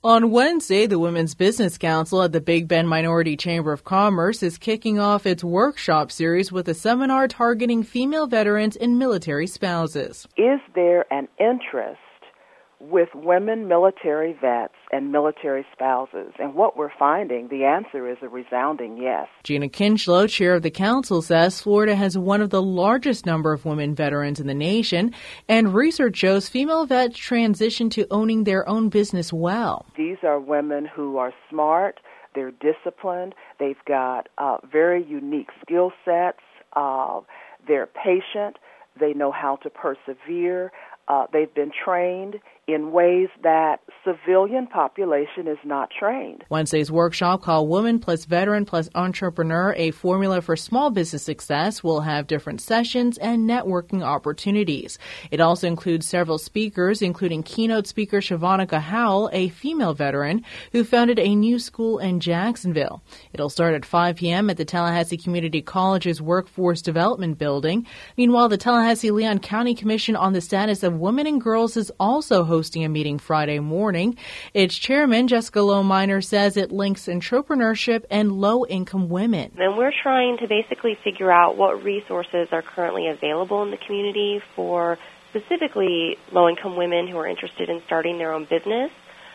On Wednesday, the Women's Business Council at the Big Bend Minority Chamber of Commerce is kicking off its workshop series with a seminar targeting female veterans and military spouses. Is there an interest with women military vets and military spouses? And what we're finding, the answer is a resounding yes. Gina Kinchlow, chair of the council, says Florida has one of the largest number of women veterans in the nation, and research shows female vets transition to owning their own business well. These are women who are smart, they're disciplined, they've got very unique skill sets, they're patient, they know how to persevere. They've been trained in ways that civilian population is not trained. Wednesday's workshop, called Woman Plus Veteran Plus Entrepreneur, a formula for small business success, will have different sessions and networking opportunities. It also includes several speakers, including keynote speaker Shavanika Howell, a female veteran who founded a new school in Jacksonville. It'll start at 5 p.m. at the Tallahassee Community College's Workforce Development Building. Meanwhile, the Tallahassee-Leon County Commission on the Status of Women and Girls is also hosting a meeting Friday morning. Its chairman, Jessica Lowe-Miner, says it links entrepreneurship and low-income women. And we're trying to basically figure out what resources are currently available in the community for specifically low-income women who are interested in starting their own business,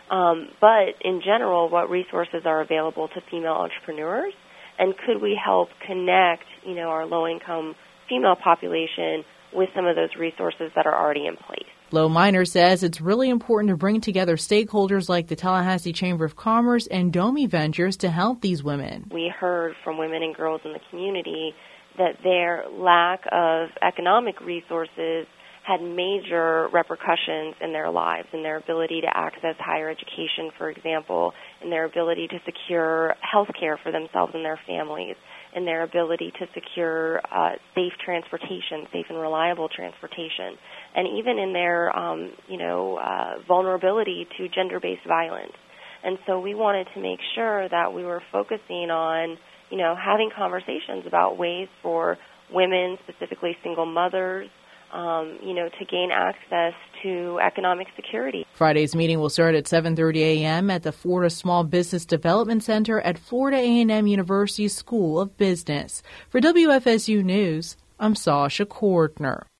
but in general, what resources are available to female entrepreneurs, and could we help connect, our low-income female population with some of those resources that are already in place. Lowe-Miner says it's really important to bring together stakeholders like the Tallahassee Chamber of Commerce and Domi Ventures to help these women. We heard from women and girls in the community that their lack of economic resources had major repercussions in their lives, in their ability to access higher education, for example, in their ability to secure health care for themselves and their families, in their ability to secure safe transportation, safe and reliable transportation, and even in their, vulnerability to gender-based violence. And so we wanted to make sure that we were focusing on, having conversations about ways for women, specifically single mothers, to gain access to economic security. Friday's meeting will start at 7:30 a.m. at the Florida Small Business Development Center at Florida A&M University School of Business. For WFSU News, I'm Sasha Cordner.